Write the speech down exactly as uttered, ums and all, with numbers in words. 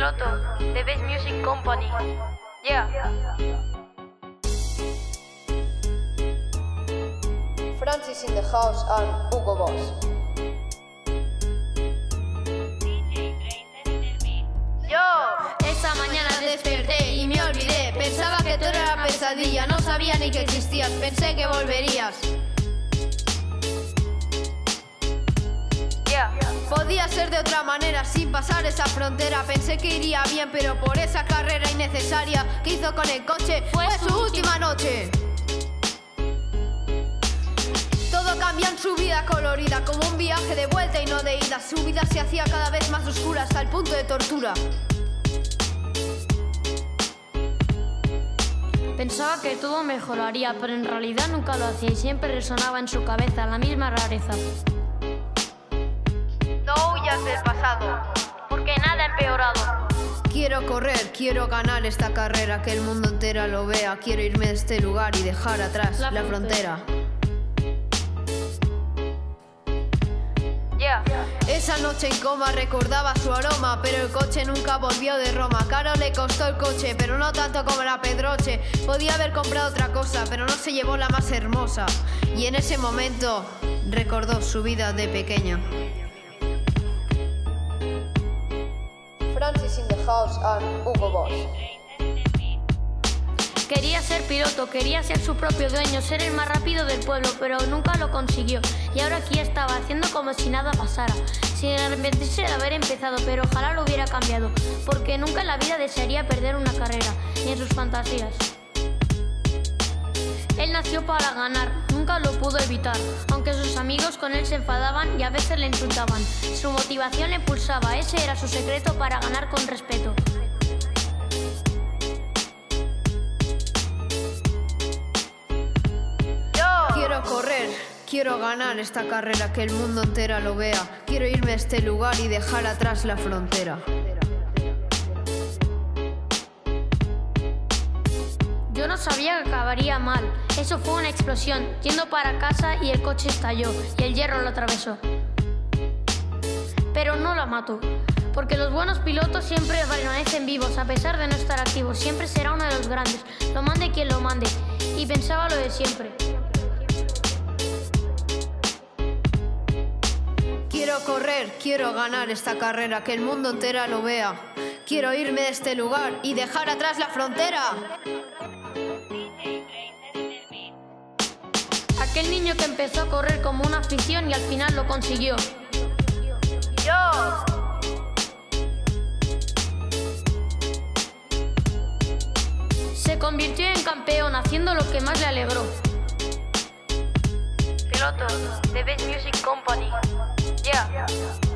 Piloto, The Best Music Company. Yeah. Francis in the house and Hugo Boss. Yo, esa mañana desperté y me olvidé. Pensaba que todo era pesadilla, no sabía ni que existías. Pensé que volverías. Yeah. Podía ser de otra manera, sin pasar esa frontera. Pensé que iría bien, pero por esa carrera innecesaria que hizo con el coche, fue, fue su última noche. Todo cambia en su vida colorida, como un viaje de vuelta y no de ida. Su vida se hacía cada vez más oscura hasta el punto de tortura. Pensaba que todo mejoraría, pero en realidad nunca lo hacía y siempre resonaba en su cabeza la misma rareza. No huyas del pasado, porque nada ha empeorado. Quiero correr, quiero ganar esta carrera, que el mundo entero lo vea. Quiero irme de este lugar y dejar atrás la, la frontera. Yeah. Esa noche en coma recordaba su aroma, pero el coche nunca volvió de Roma. Caro le costó el coche, pero no tanto como la Pedroche. Podía haber comprado otra cosa, pero no se llevó la más hermosa. Y en ese momento recordó su vida de pequeña. Francis in the house and Hugo Boss. Quería ser piloto, quería ser su propio dueño, ser el más rápido del pueblo, pero nunca lo consiguió. Y ahora aquí estaba, haciendo como si nada pasara, sin arrepentirse de haber empezado, pero ojalá lo hubiera cambiado, porque nunca en la vida desearía perder una carrera, ni en sus fantasías. Él nació para ganar, nunca lo pudo evitar, aunque sus amigos con él se enfadaban y a veces le insultaban. Su motivación le impulsaba, ese era su secreto para ganar con respeto. Quiero correr, quiero ganar esta carrera, que el mundo entero lo vea. Quiero irme a este lugar y dejar atrás la frontera. Yo no sabía que acabaría mal. Eso fue una explosión, yendo para casa y el coche estalló y el hierro lo atravesó. Pero no la mató, porque los buenos pilotos siempre permanecen vivos a pesar de no estar activos. Siempre será uno de los grandes, lo mande quien lo mande. Y pensaba lo de siempre. Quiero correr, quiero ganar esta carrera, que el mundo entero lo vea. Quiero irme de este lugar y dejar atrás la frontera. Aquel niño que empezó a correr como una afición y al final lo consiguió. Yo. Se convirtió en campeón haciendo lo que más le alegró. Piloto, The Best Music Company. Yeah.